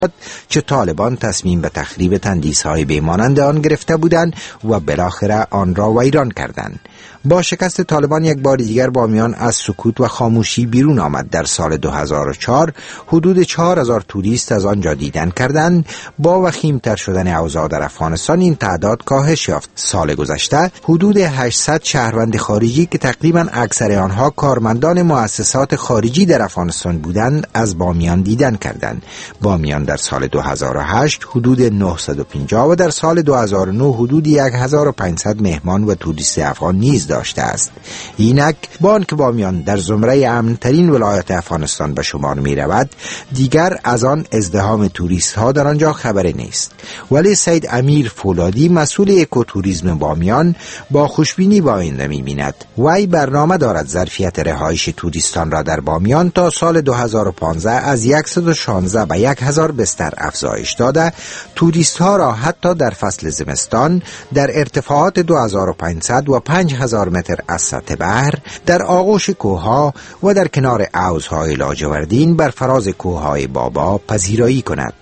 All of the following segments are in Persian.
چه طالبان تصمیم به تخریب تندیس‌های بیمانند آن گرفته بودند و بالاخره آن را ویران کردند. با شکست طالبان یک بار دیگر بامیان از سکوت و خاموشی بیرون آمد. در سال 2004 حدود 4000 توریست از آنجا دیدن کردند. با وخیم‌تر شدن اوضاع در افغانستان این تعداد کاهش یافت. سال گذشته حدود 800 شهروند خارجی که تقریبا اکثر آنها کارمندان مؤسسات خارجی در افغانستان بودند از بامیان دیدن کردند. بامیان در سال 2008 حدود 950 و در سال 2009 حدود 1500 مهمان و توریست افغان نیز داشته است. اینک بانک بامیان در زمره امن‌ترین ولایات افغانستان به شمار می رود، دیگر از آن ازدحام توریست ها در آنجا خبری نیست. ولی سید امیر فولادی مسئول اکوتوریسم بامیان با خوشبینی با آینده می بیند. وی برنامه دارد ظرفیت رهایش توریستان را در بامیان تا سال 2015 از 116 به 1000 بستر افزایش داده، توریست ها را حتی در فصل زمستان در ارتفاعات 2500 و 5000 متر از سطح بحر، در آغوش کوهها و در کنار حوضهای لاجوردین بر فراز کوههای بابا پذیرایی کند.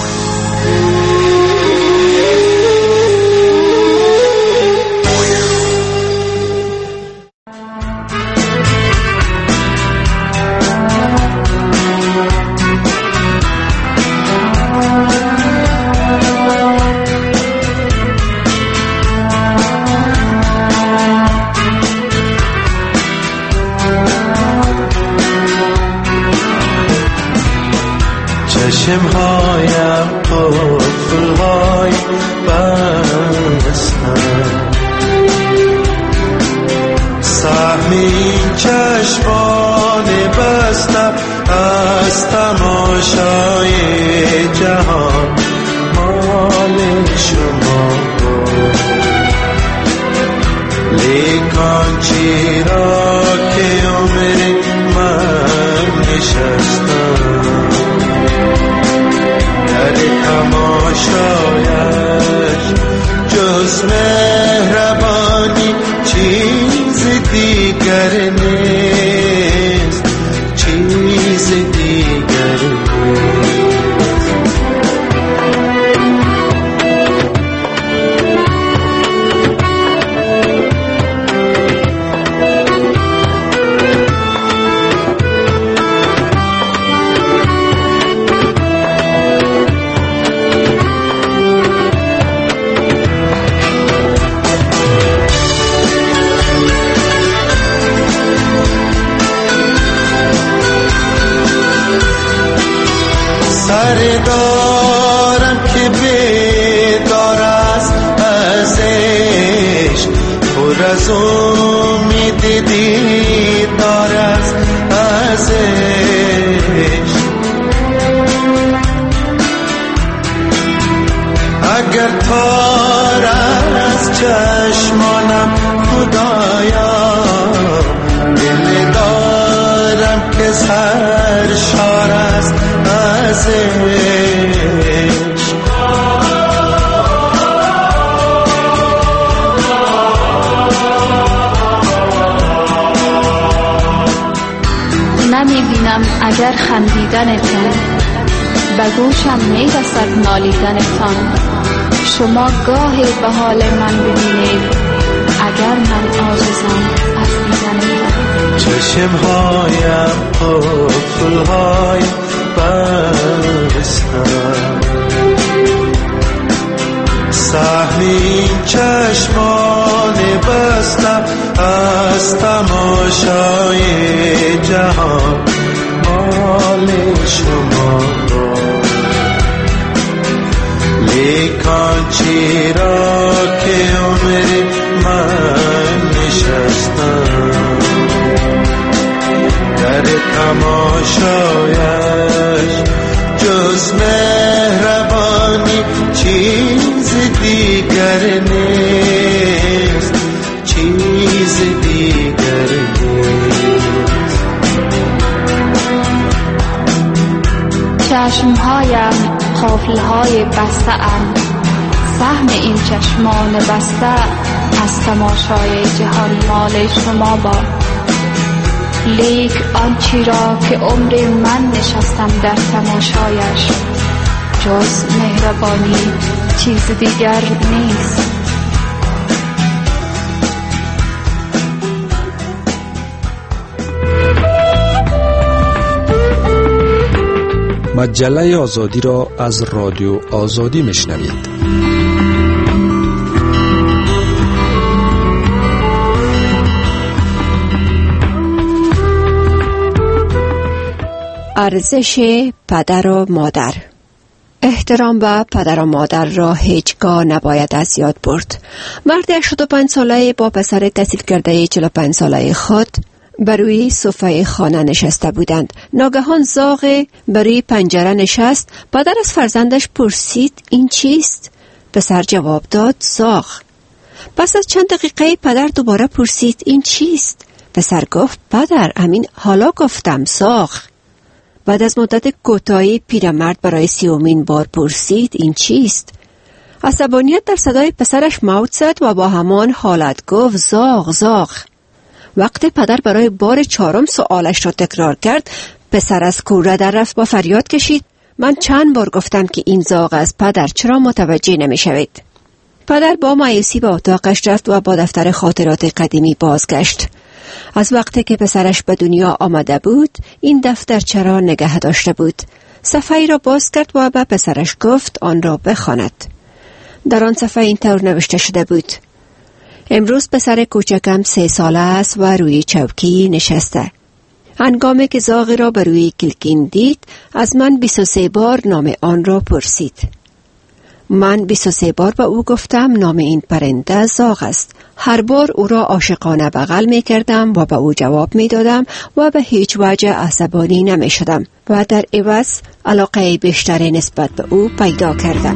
چشمهایم قفل‌های بستم، سهم این چشمان بستم از تماشای جهان مال شما، لیکن چرا که عمر من نشستم تماشایش جز مهربانی چیز دیگر نیست، چیز دیگر نیست. دارم که بیدار است از عشق، پر از امید دیدار است از عشق. اگر تار از چشمانم خدایا، دل دارم که سرشار است از عشق. نمیبینم اگر خندیدنتان، به گوشم میرسد نالیدنتان. شما گاهی به حال من ببینید اگر من عاجزم از دیدنتان. چشمهایم قفل‌های بستم، سهم این چشمان بستم از تماشای جهان مال شما، لیکن چرا که عمر من نشستم در تماشایش جز مهربانی چیز دیگر نیست، چیز دیگر نیست. چشمهایم قفل‌های بسته اند، سهم این چشمان بسته از تماشای جهان مال شما باد. لیک آنچه را که عمر من نشستم در تماشایش جز مهربانی چیز دیگر نیست. مجله آزادی را از رادیو آزادی میشنوید. ارزش پدر و مادر. احترام به پدر و مادر را هیچگاه نباید از یاد برد. مرد 85 ساله با پسر تحصیل کرده 45 ساله خود بر روی صفحه خانه نشسته بودند. ناگهان زاغ بر روی پنجره نشست. پدر از فرزندش پرسید این چیست؟ پسر جواب داد زاغ. پس از چند دقیقه پدر دوباره پرسید این چیست؟ پسر گفت پدر همین حالا گفتم زاغ. بعد از مدت کوتاهی پیرمرد برای 30مین بار پرسید این چیست؟ عصبانیت در صدای پسرش موج زد و با همان حالت گفت زاغ زاغ. وقتی پدر برای بار 4 سوالش را تکرار کرد، پسر از کوره در رفت و فریاد کشید من چند بار گفتم که این زاغ است پدر، چرا متوجه نمی شوید؟ پدر با مایوسی به اتاقش رفت و با دفتر خاطرات قدیمی بازگشت. از وقتی که پسرش به دنیا آمده بود این دفترچه را نگه داشته بود. صفحه‌ای را باز کرد و به پسرش گفت آن را بخواند. در آن صفحه اینطور نوشته شده بود امروز پسر کوچکم 3 ساله است و روی چوکی نشسته. هنگامی که زاغی را بر روی کلکین دید از من 23 بار نام آن را پرسید. من 23 بار به او گفتم نام این پرنده زاغ است. هر بار او را عاشقانه بغل می کردم و به او جواب می دادم و به هیچ وجه عصبانی نمی شدم و در عوض علاقه بیشتری نسبت به او پیدا کردم.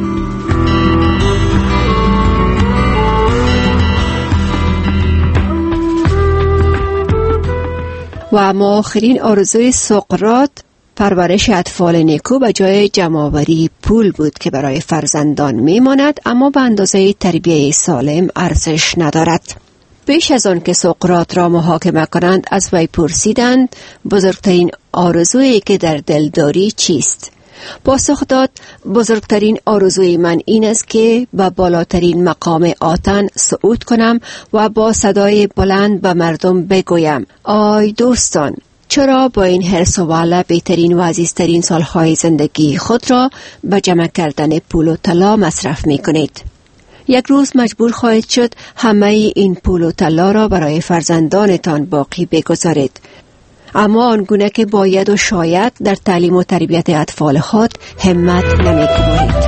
و اما آخرین آرزوی سقراط پرورش اطفال نیکو به جای جمع‌آوری پول بود که برای فرزندان میماند اما به اندازه تربیت سالم ارزش ندارد. پیش از آن که سقراط را محاکمه کنند از وی پرسیدند بزرگترین آرزویی که در دل داری چیست؟ پاسخ داد بزرگترین آرزوی من این است که به بالاترین مقام آتن صعود کنم و با صدای بلند به مردم بگویم آی دوستان، چرا با این حرص و ولع بهترین و عزیزترین سالهای زندگی خود را به جمع کردن پول و طلا مصرف می کنید؟ یک روز مجبور خواهید شد همه این پول و طلا را برای فرزندانتان باقی بگذارید. اما آنگونه که باید و شاید در تعلیم و تربیت اطفال خود همت نمی کنید.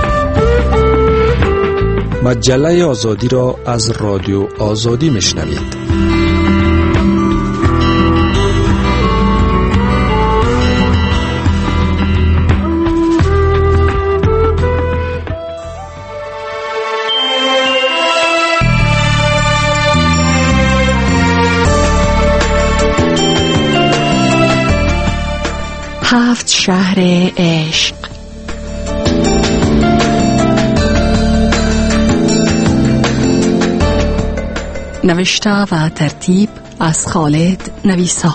مجله آزادی را از رادیو آزادی میشنوید. هفت شهر عشق. نوشته و ترتیب از خالد نویسا.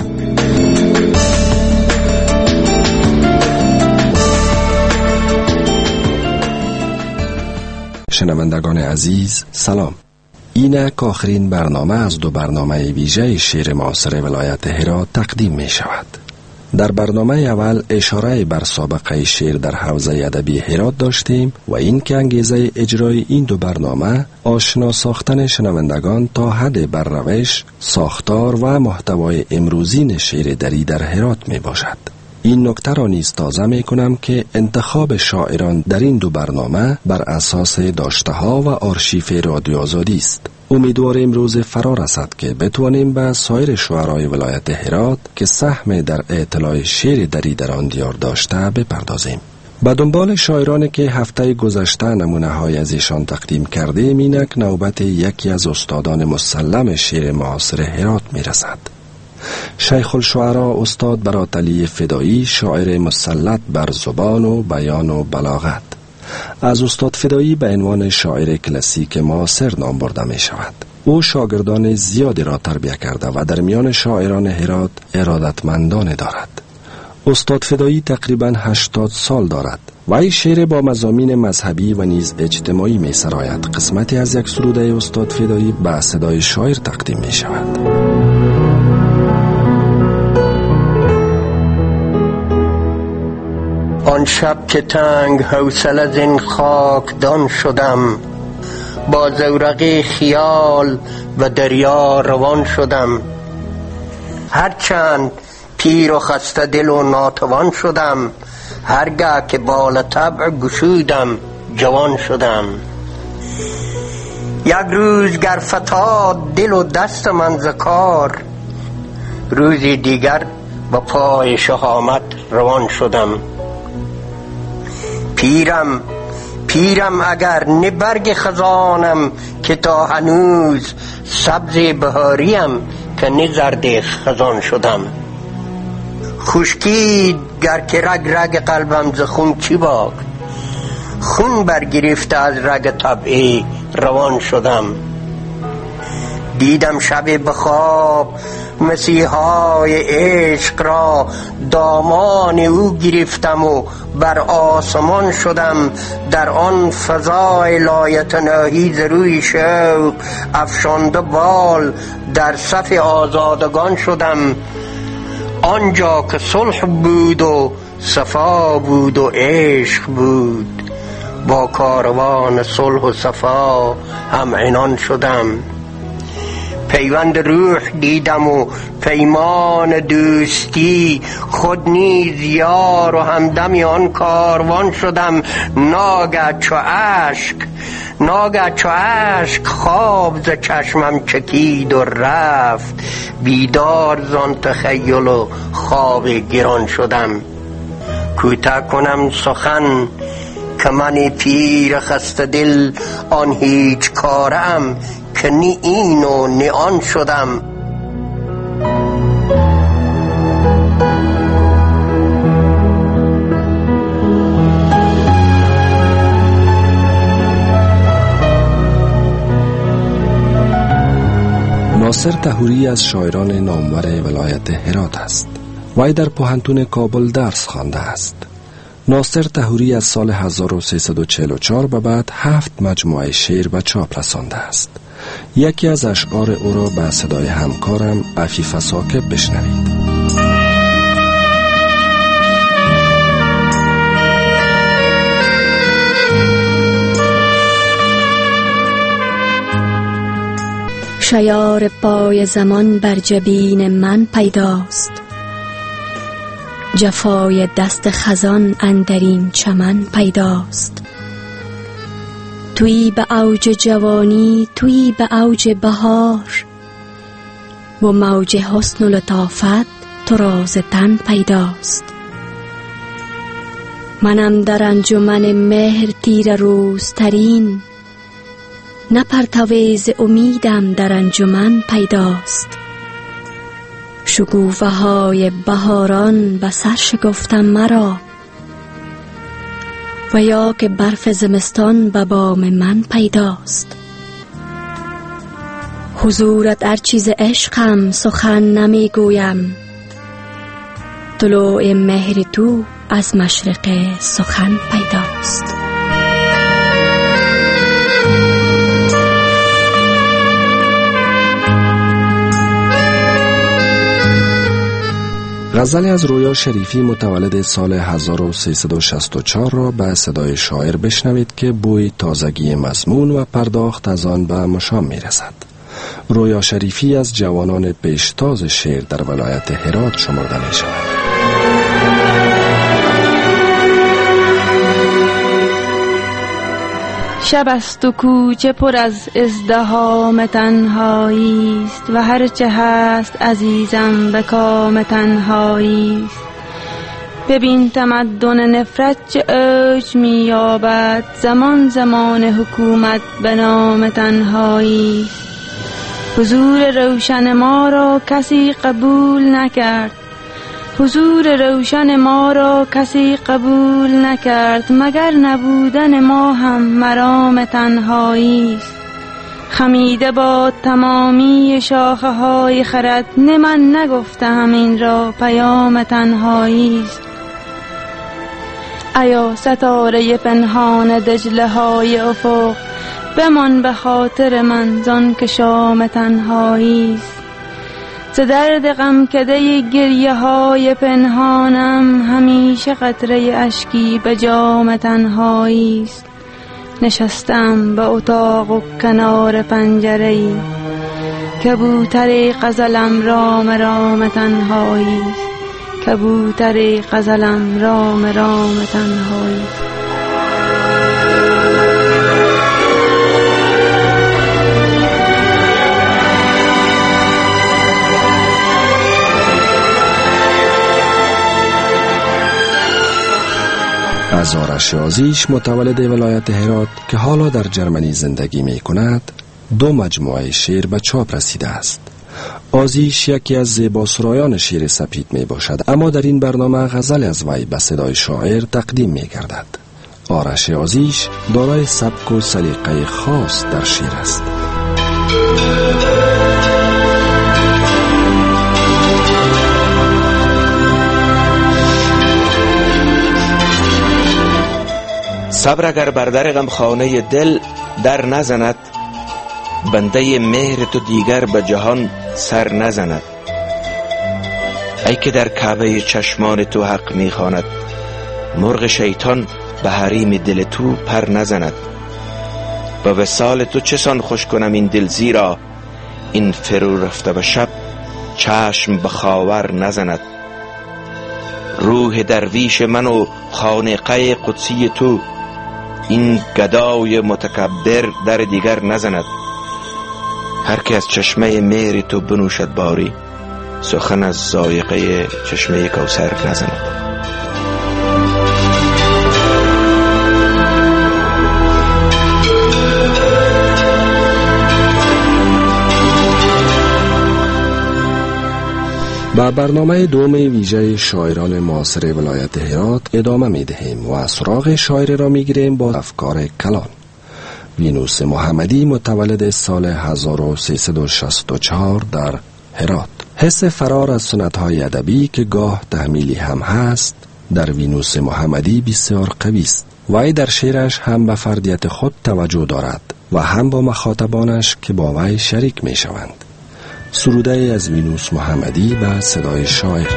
شنوندگان عزیز سلام. اینک آخرین برنامه از 2 برنامه ویژه شعر معاصر ولایت هرات تقدیم می شود. در برنامه اول اشاره بر سابقه شعر در حوزه ادبی هرات داشتیم و این که انگیزه اجرای این 2 برنامه آشنا ساختن شنوندگان تا حد بر روش، ساختار و محتوای امروزین شعر دری در هرات می باشد. این نکته را نیز تازه می کنم که انتخاب شاعران در این 2 برنامه بر اساس داشته ها و آرشیف رادیو آزادی است. امیدوار امروز فرا رسد که بتوانیم به سایر شعرای ولایت هرات که سهم در اطلاع شعر دری در آن دیار داشته بپردازیم. به دنبال شاعرانی که هفته گذشته نمونه های از ایشان تقدیم کردیم، اینک نوبت یکی از استادان مسلم شعر معاصر هرات می رسد. شیخ الشعراء استاد براتعلی فدایی، شاعر مسلط بر زبان و بیان و بلاغت. از استاد فدایی به عنوان شاعر کلاسیک معاصر نام برده می شود. او شاگردان زیادی را تربیت کرده و در میان شاعران هرات ارادتمندان دارد. استاد فدایی تقریباً 80 سال دارد وی شعر با مضامین مذهبی و نیز اجتماعی می سراید. قسمتی از یک سروده استاد فدایی به صدای شاعر تقدیم می شود. آن شب که تنگ حوصله از این خاکدان شدم، با زورق خیال و دریا روان شدم. هرچند پیر و خسته دل و ناتوان شدم، هرگاه که بال طبع گشودم جوان شدم. یک روز گر فتاد دل و دست من ز کار، روزی دیگر با پای شهامت روان شدم. پیرم اگر نه برگ خزانم، که تا هنوز سبز بهاریم که نه زرد خزان شدم. خشکید گر که رگ قلبم ز خون چی باک، خون برگرفته از رگ طبعی روان شدم. دیدم شب بخواب مسیحای عشق را، دامان او گرفتم و بر آسمان شدم. در آن فضای لایتناهی ز روی شوق افشانده بال در صف آزادگان شدم. آنجا که صلح بود و صفا بود و عشق بود، با کاروان صلح و صفا هم عنان شدم. پیوند روح دیدم و پیمان دوستی، خود نیز یار و همدم آن کاروان شدم. ناگه چو اشک خواب ز چشمم چکید و رفت، بیدار زان تخیل و خواب گران شدم. کوتاه کنم سخن که من پیر خسته دل، آن هیچ کارم که نی این و نی آن شدم. ناصر طهوری از شاعران نامور ولایت هرات است. وی در پوهنتون کابل درس خوانده است. ناصر طهوری از سال 1344 به بعد 7 مجموعه شعر به چاپ رسانده است. یکی از اشعار او را به صدای همکارم عفیف ساکب بشنوید. شیار پای زمان بر جبین من پیداست، جفای دست خزان اندرین چمن پیداست. تویی به اوج جوانی، تویی به اوج بهار، و موج حسن و لطافت تو را ز تن پیداست. منم در انجمن مهر تیر روزترین، نه پرتو ز امیدم در انجمن پیداست. شکوفه های بهاران به سر شکفتم مرا، و یا که برف زمستان به بام من پیداست. حضورت هر چیز عشقم سخن نمی گویم، طلوع مهر تو از مشرق سخن پیداست. غزلی از رویا شریفی متولد سال 1364 را به صدای شاعر بشنوید که بوی تازگی مضمون و پرداخت از آن به مشام می رسد. رویا شریفی از جوانان پیشتاز شعر در ولایت هرات شمرده می شود. شب است و کوچه پر از ازدحام تنهایی است، و هر چه هست عزیزم به کام تنهایی است. ببین تمدن نفرت چه اوج می یابد، زمان حکومت به نام تنهایی است. حضور روشن ما را کسی قبول نکرد، حضور روشن ما را کسی قبول نکرد، مگر نبودن ما هم مرام تنهایی است. خمیده با تمامی شاخه های خرد، نه من نگفتم این را پیام تنهایی است. ایا ستاره پنهان دجله های افق، بمان به خاطر من زان که شام تنهاییست. ز درد غمکده گریه های پنهانم همیشه قطره اشکی به جام تنهاییست. نشستم به اتاق و کنار پنجره‌ای، کبوتر غزلم رام رام تنهاییست. کبوتر غزلم رام رام تنهاییست. از آرش آزیش متولد ولایت هرات که حالا در جرمنی زندگی می کند 2 مجموعه شعر به چاپ رسیده است. آزیش یکی از زیباسرایان شعر سپید می باشد، اما در این برنامه غزل از وی به صدای شاعر تقدیم می گردد. آرش آزیش دارای سبک و سلیقه خاص در شعر است. صبر اگر بر در غمخانه دل در نزند، بنده مهر تو دیگر به جهان سر نزند. ای که در کعبه چشمان تو حق میخواند، مرغ شیطان به حریم دل تو پر نزند. با وصال تو چسان خوش کنم این دل، زیرا این فرو رفته به شب چشم به خاور نزند. روح درویش من و خانقه قدسی تو، این گدای متکبر در دیگر نزند. هر که از چشمه مهر تو بنوشد باری، سخن از ذائقه چشمه کوثر نزند. با برنامه دوم ویژه شاعران معاصر ولایت هرات ادامه می دهیم و سراغ شاعر را می گیریم با افکار کلان. وینوس محمدی متولد سال 1364 در هرات. حس فرار از سنت‌های ادبی که گاه تحمیلی هم هست در وینوس محمدی بسیار قوی است. وی در شعرش هم به فردیت خود توجه دارد و هم با مخاطبانش که با وی شریک می شوند. سروده از وینوس محمدی و صدای شاعر.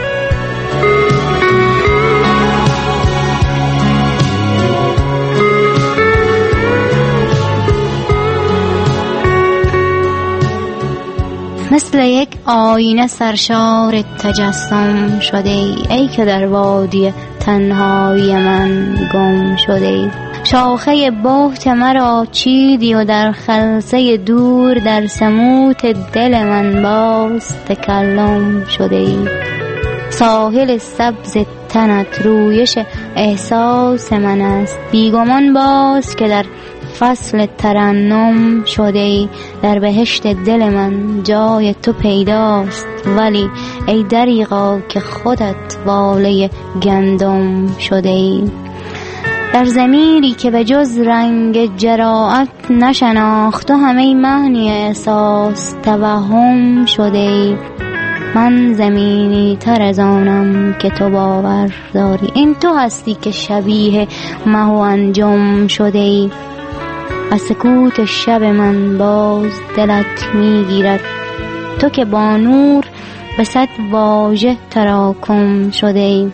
مثل یک آینه سرشار تجسم شده ای که در وادی تنهایی من گم شده. شاخه بهت مرا چیدی و در خلسه دور در سموت دل من باز تکلم شده. ساحل سبز تنت رویش احساس من است، بیگمان باز که در فصل ترنم شده. در بهشت دل من جای تو پیداست، ولی ای دریغا که خودت واله گندم شده. در ضمیری که به جز رنگ جراحت نشناخت و همه معنی احساس توهم شده. من زمینی تر از آنم که تو باور داری، این تو هستی که شبیه مه و انجم شده. از سکوت شب من باز دلت میگیرد، تو که با نور به 100 واژه تراکم شده.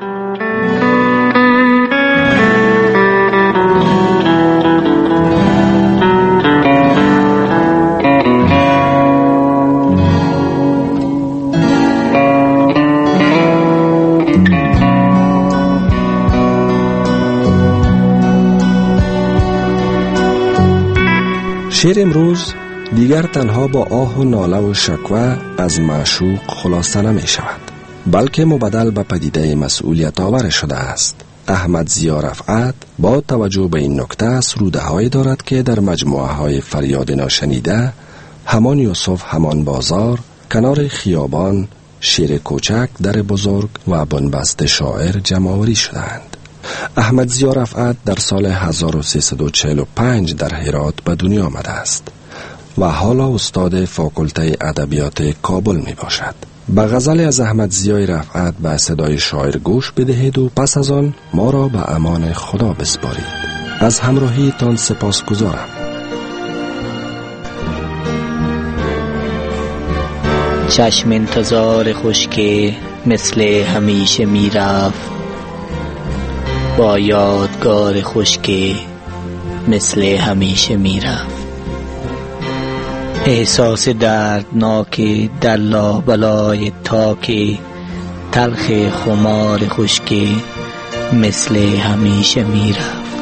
شعر امروز دیگر تنها با آه و ناله و شکوه از معشوق خلاصه نمی شود، بلکه مبدل به پدیده مسئولیت آور شده است. احمد ضیا رفعت با توجه به این نکته سروده هایی دارد که در مجموعه های فریاد ناشنیده، همان یوسف همان بازار، کنار خیابان، شیر کوچک، در بزرگ و بنبست شاعر جمع‌آوری شدند. احمد ضیا رفعت در سال 1345 در هرات به دنیا آمده است و حالا استاد فاکولته ادبیات کابل می باشد. به غزل از احمد ضیای رفعت به صدای شاعر گوش بدهید و پس از آن ما را به امان خدا بسپارید. از همراهی تان سپاس گذارم. چشم انتظار خشکی مثل همیشه می رفت، با یادگار خشکی مثل همیشه می رفت. احساس دردناک در لابلای تاک تلخ خمار خشکی مثل همیشه می رفت.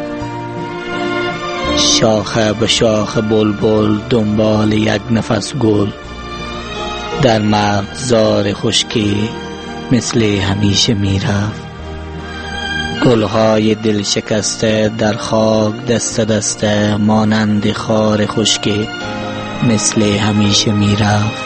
شاخه به شاخه بلبل دنبال یک نفس گل در مغزار خشکی مثل همیشه می رفت. گلهای دل شکسته در خاک دست دسته مانند خار خشکی مثل همیشه می رفت.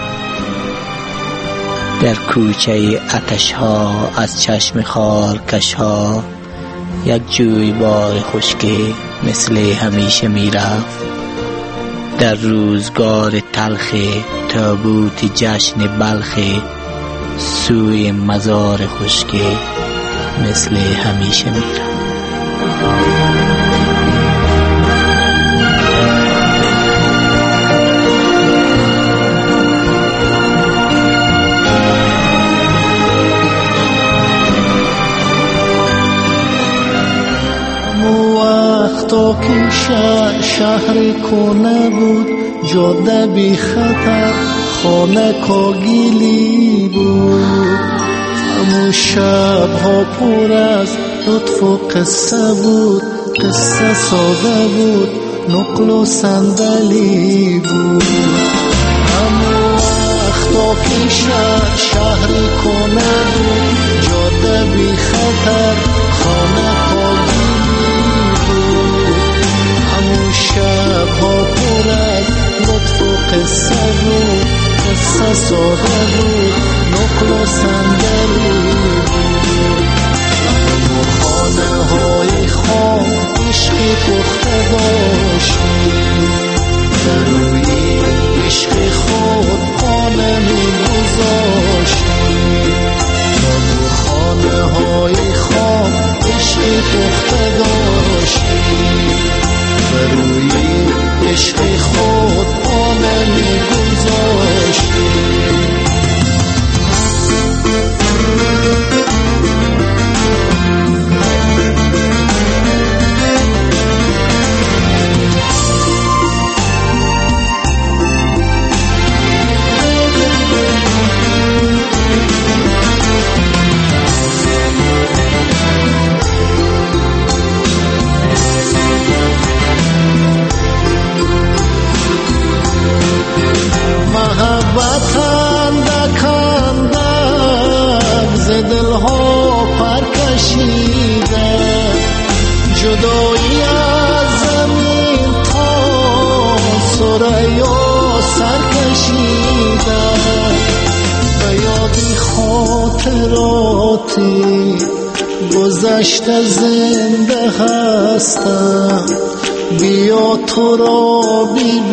در کوچه آتش ها از چشم خال کش ها یک جوی بار خشکی مثل همیشه می رفت. در روزگار تلخ تابوت جشن بلخ سوی مزار خشکی مثل همیشه می رفت. وقتا که شهر کنه بود، جاده بی خطر، خانه کاگیلی بود. همون شب ها پر از لطف و قصه بود، قصه ساده بود، نقل و صندلی بود. همون وقتا که شهر کنه بود، جاده بی خطر، خانه کاگیلی بود. همون شب ها پر از لطف و قصه بود، قصه ساده بود، نقل و صندلی بود. همون خانه های خام عشقی پخته داشتیم، در روی عشق خود خانه می گذاشتیم. همون خانه های خام عشقی پخته داشتیم، در روی عشق خود خانه می گذاشتیم. دلها پر کشیده، جدایی از زمین تا ثریا سر کشیده. به یادی خاطراتی گذشته زنده هستم، بیا تو را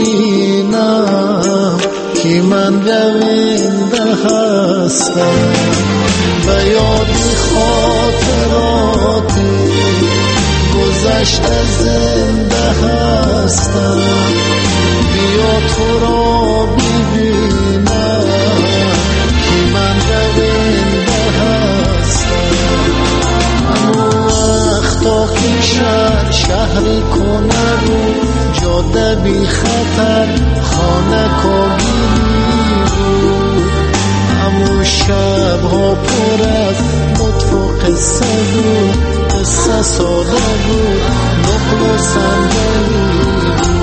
ببینم که من رونده هستم. به یادی خاطراتی گذشته زنده هستم، بیا تو را ببینم که من رونده هستم. همون وقتا که شهری کنه بود، جاده بی خطر، خانه کاگیلی بود. همون شب ها پر از لطف و قصه بود، قصه ساده بود، نقل و صندلی بود.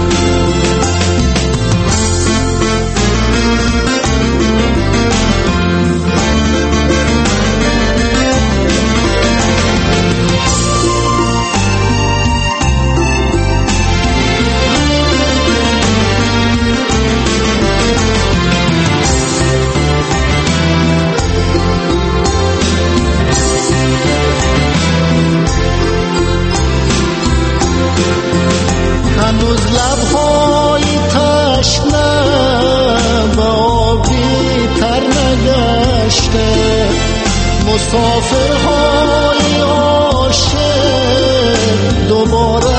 هنوز لبهای تشنه به آبی تر نگشته، مسافرهای عاشق دوباره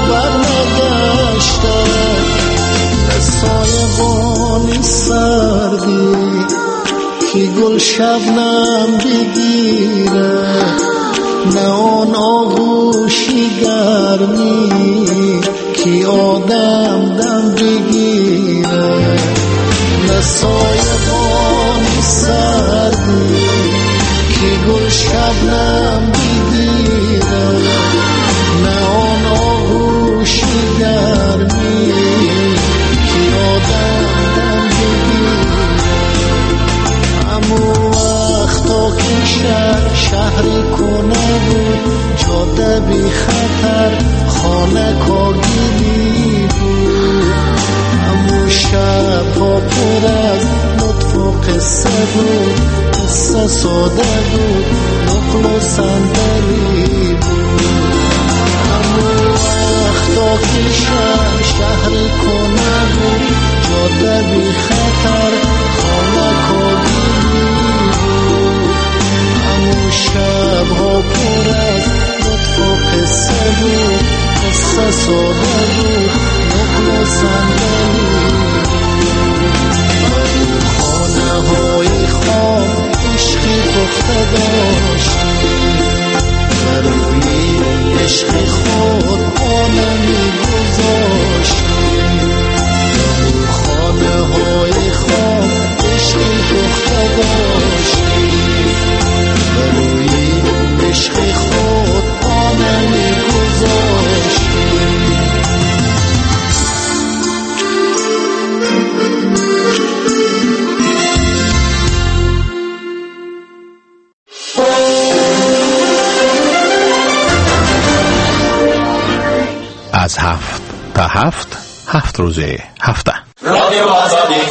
برنگشتن، نه سایبانی سردی که گل شبنم بگیره، نه آن آغوشی گرمی که آدم دم بگیره، نه سایبانی سردی که گل شبنم بگیره، نه آن آغوشی گرمی که آدم دم بگیره. همون وقتا که شهری کنه بود، جاده بی خطر خانه کاگیری بود، همون شبها پر از لطف و قصه بود، قصه ساده بود نقل و صندلی بود. همون وقتا که شهری کنه بود، جاده بی خطر خانه کاگیری بود، همون شبها پر از لطف و قصه بود، قصه ساده بود نقل و صندلی بود. خانه های خام عشقی پخته داشتی، بروی عشق خود آنه می گذاشتی، خانه های خام عشقی پخته داشتی، بروی عشق خود آنه می گذاشتی. از 7 تا 7 7 روز هفته رادیو آزادی.